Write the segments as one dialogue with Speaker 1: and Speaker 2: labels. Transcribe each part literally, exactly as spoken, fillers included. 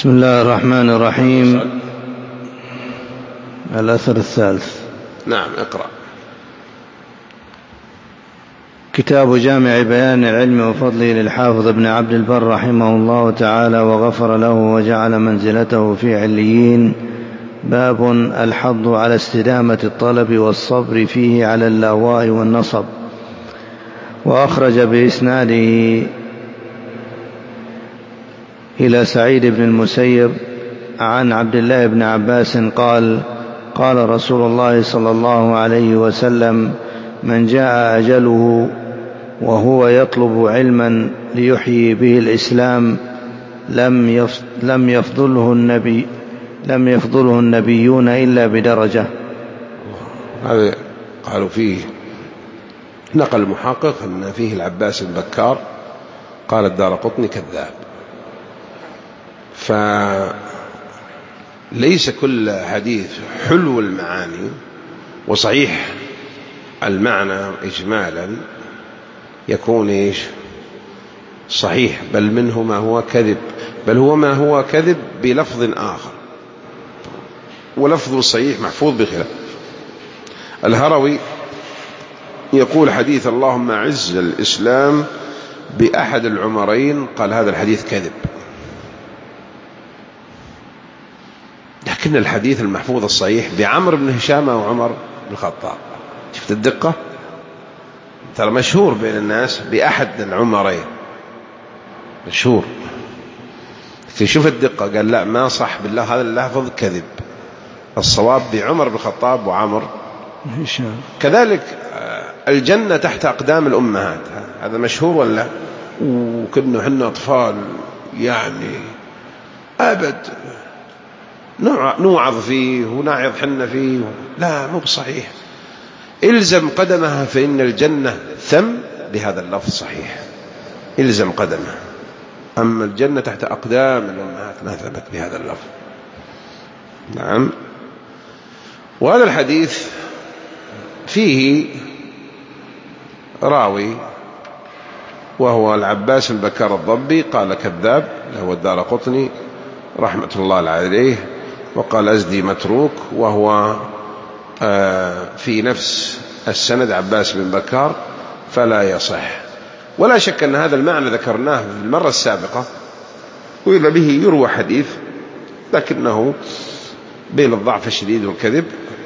Speaker 1: بسم الله الرحمن الرحيم. الأثر الثالث.
Speaker 2: نعم اقرأ.
Speaker 1: كتاب جامع بيان العلم وفضله للحافظ ابن عبد البر رحمه الله تعالى وغفر له وجعل منزلته في عليين. باب الحض على استدامة الطلب والصبر فيه على اللهواء والنصب. وأخرج بإسناده إلى سعيد بن المسيب عن عبد الله بن عباس قال: قال رسول الله صلى الله عليه وسلم: من جاء أجله وهو يطلب علما ليحيي به الإسلام لم يفضله النبي لم يفضله النبيون إلا بدرجة.
Speaker 2: هذا قالوا فيه، نقل المحقق أن فيه العباس بن بكار، قال الدارقطني كذاب. فليس كل حديث حلو المعاني وصحيح المعنى إجمالا يكون إيش صحيح، بل منه ما هو كذب، بل هو ما هو كذب بلفظ آخر، ولفظ صحيح محفوظ بخلاف. الهروي يقول حديث اللهم عز الإسلام بأحد العمرين، قال هذا الحديث كذب. لكن الحديث المحفوظ الصحيح بعمر بن هشام وعمر بن الخطاب، شفت الدقة؟ ترى مشهور بين الناس بأحد العمرين، مشهور. شوف الدقة، قال لا ما صح بالله، هذا اللفظ كذب، الصواب بعمر بن الخطاب وعمر هشام. كذلك الجنة تحت أقدام الأمهات، هذا مشهور ولا؟ وكنا حنا أطفال يعني أبد نوعظ فيه ونعظ حنا فيه، لا مو بصحيح. إلزم قدمها فإن الجنة ثم بهذا اللفظ صحيح، إلزم قدمها. أما الجنة تحت أقدام الأمهات ما ثبت بهذا اللفظ. نعم. وهذا الحديث فيه راوي وهو العباس بن بكار الضبي، قال كذاب، هو الدارقطني رحمة الله عليه، وقال أزدي متروك، وهو في نفس السند عباس بن بكار فلا يصح. ولا شك أن هذا المعنى ذكرناه في المرة السابقة، وإذا به يروى حديث لكنه بين الضعف الشديد والكذب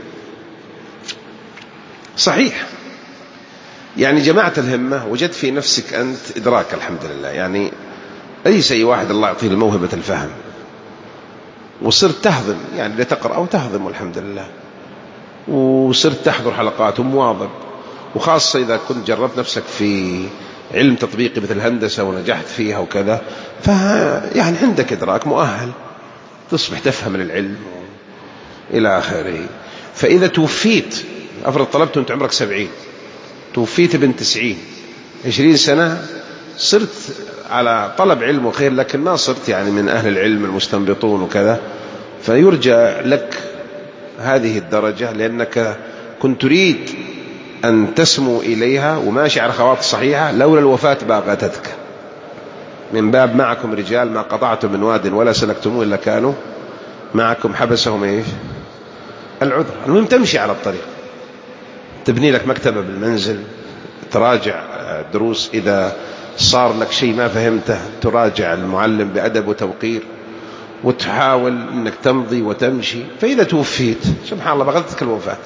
Speaker 2: صحيح. يعني جماعة الهمة، وجدت في نفسك أنت إدراك الحمد لله، يعني ليس أي واحد الله يعطيه الموهبة الفهم، وصرت تهضم، يعني لتقرأ أو تهضم والحمد لله، وصرت تحضر حلقات ومواظب، وخاصة إذا كنت جربت نفسك في علم تطبيقي مثل الهندسة ونجحت فيها وكذا، فيعني عندك إدراك مؤهل تصبح تفهم العلم إلى آخره. فإذا توفيت، أفرض طلبت وأنت عمرك سبعين، توفيت ابن تسعين، عشرين سنة، صرت على طلب علم وخير، لكن ما صرت يعني من أهل العلم المستنبطون وكذا، فيرجى لك هذه الدرجة لأنك كنت تريد أن تسمو إليها وماشي على خواطر صحيحة، لولا الوفاة باغتتك. من باب معكم رجال ما قطعتم من واد ولا سلكتموه إلا كانوا معكم، حبسهم إيش العذر. المهم تمشي على الطريق، تبني لك مكتبة بالمنزل، تراجع دروس، إذا صار لك شيء ما فهمته تراجع المعلم بأدب وتوقير، وتحاول أنك تمضي وتمشي. فإذا توفيت سبحان الله بغتتك الوفاة،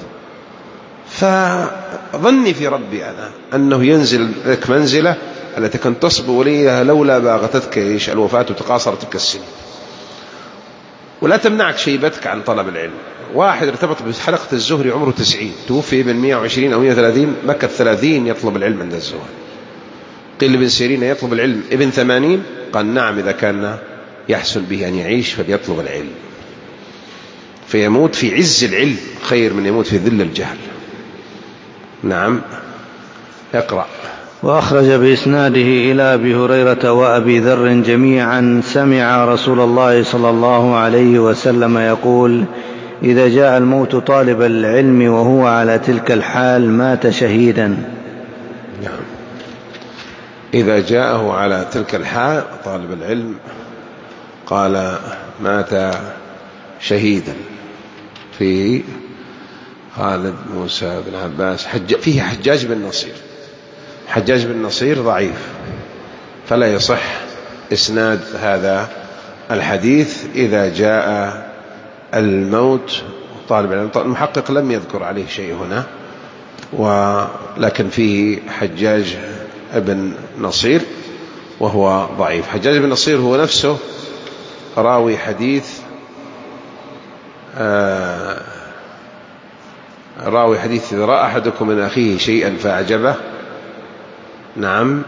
Speaker 2: فظني في ربي أنا أنه ينزل لك منزلة التي كنت تصبو إليها لولا باغتتك إيش الوفاة وتقاصرتك السنين. ولا تمنعك شيبتك عن طلب العلم. واحد ارتبط بحلقة الزهري عمره تسعين، توفي ابن مئة وعشرين أو مئة وثلاثين، مكث ثلاثين يطلب العلم عند الزهري. قيل ابن سيرين يطلب العلم ابن ثمانين، قال نعم إذا كان يحسن به أن يعيش فليطلب العلم، فيموت في عز العلم خير من يموت في ذل الجهل. نعم اقرأ.
Speaker 1: وأخرج بإسناده إلى أبي هريرة وأبي ذر جميعا سمع رسول الله صلى الله عليه وسلم يقول: إذا جاء الموت طالب العلم وهو على تلك الحال مات شهيدا.
Speaker 2: نعم. إذا جاءه على تلك الحال طالب العلم قال مات شهيدا في خالد موسى بن عباس حج فيه حجاج بن نصير. حجاج بن نصير ضعيف، فلا يصح إسناد هذا الحديث إذا جاء الموت طالب العلم. المحقق لم يذكر عليه شيء هنا، ولكن فيه حجاج بن نصير وهو ضعيف. حجاج بن نصير هو نفسه راوي حديث آه راوي حديث إذا رأى أحدكم من أخيه شيئا فأعجبه نعم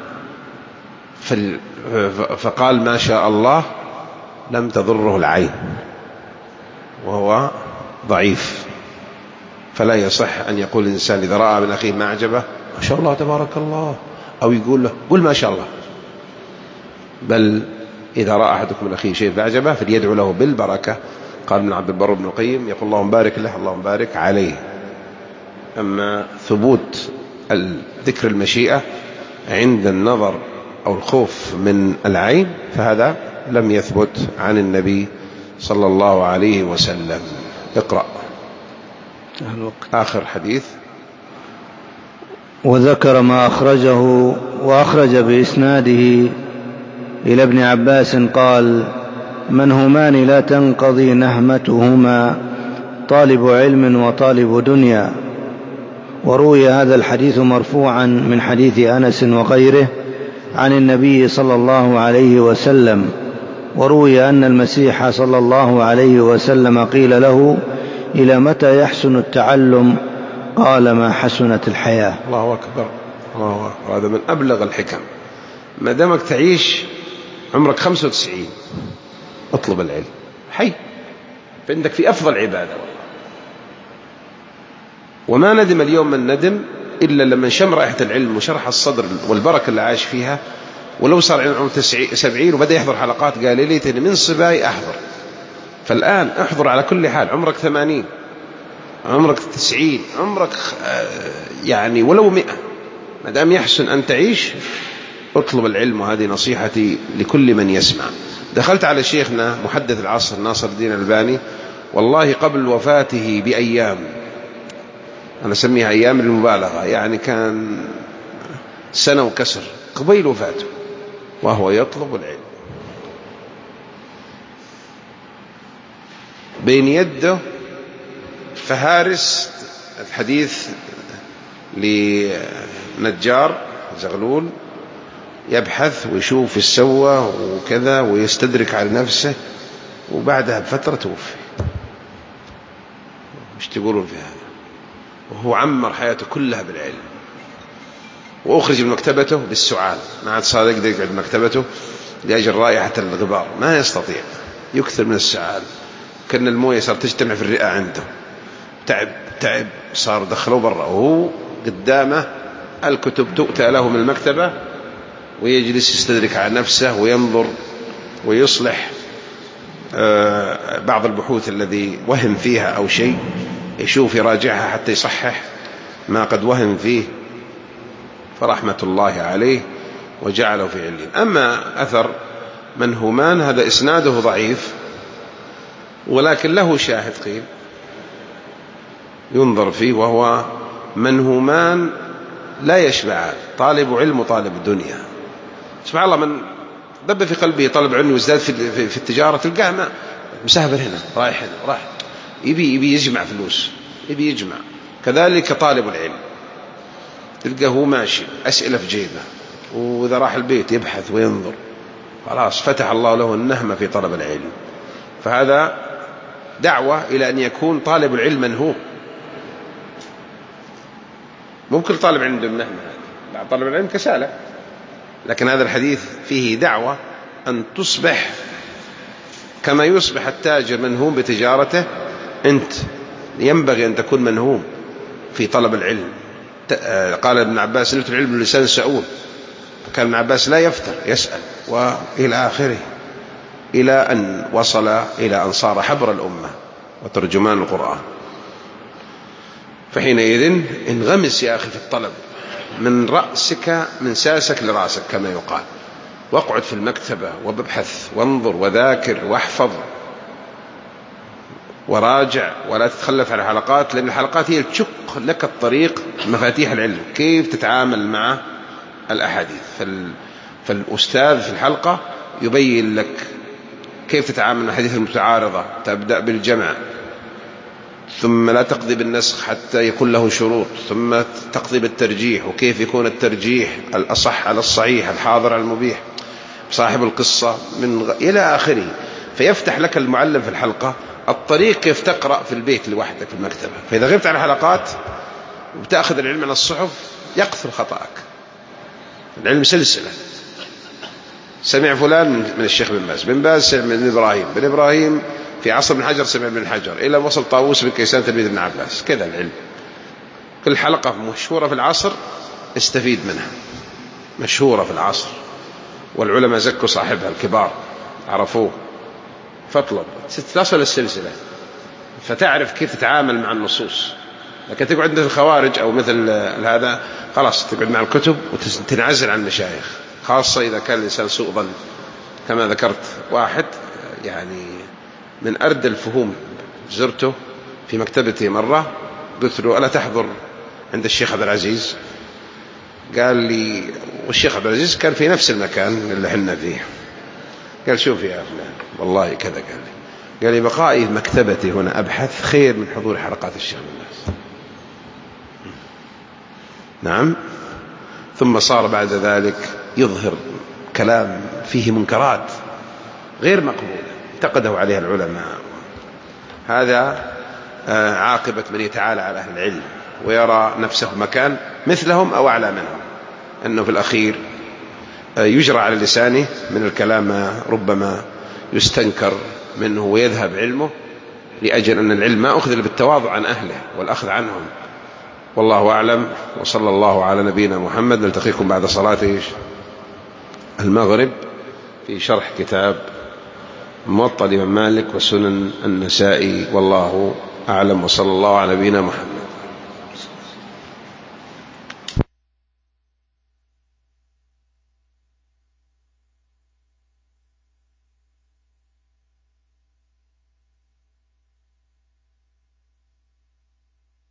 Speaker 2: فقال ما شاء الله لم تضره العين، وهو ضعيف. فلا يصح أن يقول الإنسان إذا رأى من أخيه ما أعجبه ما شاء الله تبارك الله، أو يقول له قل ما شاء الله، بل إذا رأى أحدكم من أخيه شيء فأعجبه فليدعو له بالبركة. قال ابن عبد البر بن القيم يقول اللهم بارك له اللهم بارك عليه. أما ثبوت ذكر المشيئة عند النظر أو الخوف من العين فهذا لم يثبت عن النبي صلى الله عليه وسلم. اقرأ آخر حديث.
Speaker 1: وذكر ما أخرجه وأخرج بإسناده إلى ابن عباس قال من همان لا تنقضي نهمتهما طالب علم وطالب دنيا. وروي هذا الحديث مرفوعا من حديث أنس وغيره عن النبي صلى الله عليه وسلم. وروي أن المسيح صلى الله عليه وسلم قيل له إلى متى يحسن التعلم؟ قال ما حسنت الحياة.
Speaker 2: الله أكبر الله أكبر. هذا من أبلغ الحكم. ما دامك تعيش عمرك خمسة وتسعين اطلب العلم حي، فإنك في أفضل عبادة والله. وما ندم اليوم من ندم إلا لما شم رائحة العلم وشرح الصدر والبركة اللي عاش فيها. ولو صار عمره سبعين وبدأ يحضر حلقات قال لي ليتني من صباي أحضر. فالآن احضر على كل حال. عمرك ثمانين عمرك تسعين عمرك يعني ولو مئة، ما دام يحسن أن تعيش اطلب العلم. وهذه نصيحتي لكل من يسمع. دخلت على شيخنا محدث العصر ناصر الدين الألباني والله قبل وفاته بأيام، أنا أسميها أيام المبالغة، يعني كان سنة وكسر قبيل وفاته وهو يطلب العلم. بين يده فهارس الحديث لنجار زغلول يبحث ويشوف ايش سوى وكذا ويستدرك على نفسه، وبعدها بفترة توفي. مش تقولون في هذا؟ وهو عمر حياته كلها بالعلم. وأخرج من مكتبته بالسعال، ما عاد صار يقدر يقعد من مكتبته لأجل رائحة الغبار، ما يستطيع، يكثر من السعال. كأن الموية صار تجتمع في الرئة عنده، تعب تعب صار دخلوا برا وهو قدامه الكتب تؤتى له من المكتبة، ويجلس يستدرك على نفسه وينظر ويصلح بعض البحوث الذي وهم فيها أو شيء، يشوف يراجعها حتى يصحح ما قد وهم فيه. فرحمة الله عليه وجعله في علين. أما أثر من همان هذا إسناده ضعيف، ولكن له شاهد قيل ينظر فيه، وهو من همان لا يشبعان طالب علم وطالب دنيا. سبحان الله، من دب في قلبه طالب علم وازداد في, في التجارة تلقاه مسافر هنا رايح هنا رايح، يبي, يبي يجمع فلوس، يبي يجمع. كذلك طالب العلم تلقاه هو ماشي أسئلة في جيبه، وإذا راح البيت يبحث وينظر، خلاص فتح الله له النهمة في طلب العلم. فهذا دعوة إلى أن يكون طالب العلم من هو. ممكن طالب عنده النهمة، بعض طالب العلم كسالة، لكن هذا الحديث فيه دعوة أن تصبح كما يصبح التاجر منهوم بتجارته. أنت ينبغي أن تكون منهوم في طلب العلم. قال ابن عباس نلت العلم لسان سؤول، فكان ابن عباس لا يفتر يسأل، وإلى آخره، إلى أن وصل إلى أن صار حبر الأمة وترجمان القرآن. فحينئذ انغمس يا أخي في الطلب، من رأسك من ساسك لرأسك كما يقال. واقعد في المكتبة وابحث وانظر وذاكر واحفظ وراجع، ولا تتخلف عن الحلقات، لأن الحلقات هي تشق لك الطريق، مفاتيح العلم، كيف تتعامل مع الأحاديث. فالأستاذ في الحلقة يبين لك كيف تتعامل مع الحديث المتعارضة، تبدأ بالجمع، ثم لا تقضي بالنسخ حتى يكون له شروط، ثم تقضي بالترجيح، وكيف يكون الترجيح الأصح على الصحيح، الحاضر على المبيح، صاحب القصة من غ... إلى آخره. فيفتح لك المعلم في الحلقة الطريق كيف تقرأ في البيت لوحدك في المكتبة. فإذا غبت عن الحلقات وبتأخذ العلم عن الصحف يكثر خطأك. العلم سلسلة، سمع فلان من الشيخ بن باز، بن باز سمع من إبراهيم، بن إبراهيم في عصر بن حجر سمع من حجر، إلى وصل طاووس بن كيسان تلميذ ابن عباس. كذا العلم، كل حلقة مشهورة في العصر استفيد منها، مشهورة في العصر، والعلماء زكوا صاحبها، الكبار عرفوه، فاطلب تصل السلسلة فتعرف كيف تتعامل مع النصوص. لكن تقعد مثل الخوارج أو مثل هذا خلاص تقعد مع الكتب وتنعزل عن المشايخ، خاصة إذا كان الإنسان سوء ظن. كما ذكرت واحد يعني من أرد الفهوم، زرته في مكتبتي مرة، قلت له ألا تحضر عند الشيخ عبد العزيز؟ قال لي، والشيخ عبد العزيز كان في نفس المكان اللي حنا فيه. قال شوف يا فلان والله كذا، قال لي قال لي بقائي في مكتبتي هنا أبحث خير من حضور حلقات الشيخ بن باز. نعم. ثم صار بعد ذلك يظهر كلام فيه منكرات غير مقبولة انتقده عليها العلماء. هذا عاقبة من يتعالى على أهل العلم ويرى نفسه في مكان مثلهم أو أعلى منهم، أنه في الأخير يجرى على لسانه من الكلام ما ربما يستنكر منه ويذهب علمه، لأجل أن العلم ما أخذ بالتواضع عن أهله والأخذ عنهم. والله أعلم، وصلى الله على نبينا محمد. نلتقيكم بعد صلاة المغرب في شرح كتاب موطأ الإمام مالك وسنن النسائي، والله أعلم، وصلى الله على نبينا محمد.